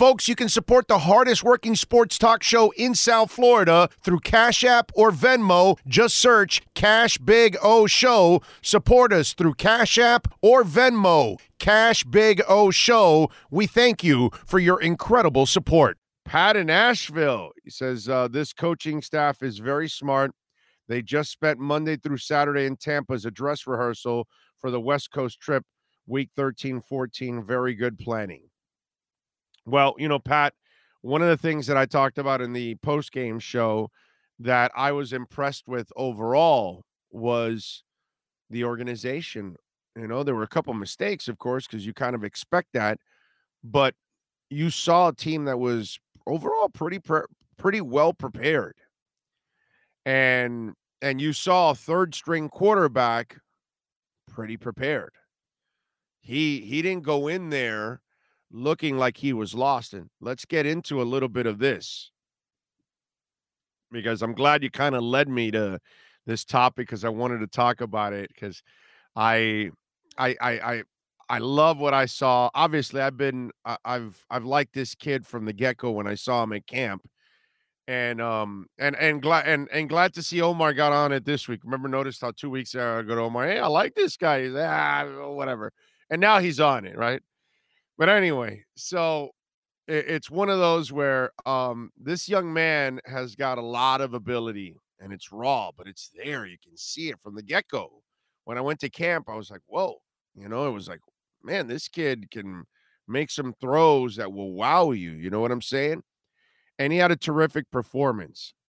Folks, you can support the hardest working sports talk show in South Florida through Cash App or Venmo. Just search Cash Big O Show. Support us through Cash App or Venmo. Cash Big O Show. We thank you for your incredible support. Pat in Asheville, he says, this coaching staff is very smart. They just spent Monday through Saturday in Tampa as a dress rehearsal for the West Coast trip, week 13, 14. Very good planning. Well, Pat, one of the things that I talked about in the post-game show that I was impressed with overall was the organization. There were a couple mistakes, of course, because you kind of expect that, but you saw a team that was overall pretty well prepared. And you saw a third-string quarterback pretty prepared. He didn't go in there looking like he was lost. And let's get into a little bit of this, because I'm glad you kind of led me to this topic, because I wanted to talk about it, because I love what I saw. Obviously, I've liked this kid from the get-go when I saw him at camp. And glad to see Omar got on it this week. Remember, noticed how 2 weeks ago I go to Omar, hey, I like this guy. He's whatever. And now he's on it, right? But anyway, so it's one of those where this young man has got a lot of ability, and it's raw, but it's there. You can see it from the get-go. When I went to camp, I was like, whoa. It was like, man, this kid can make some throws that will wow you. You know what I'm saying? And he had a terrific performance.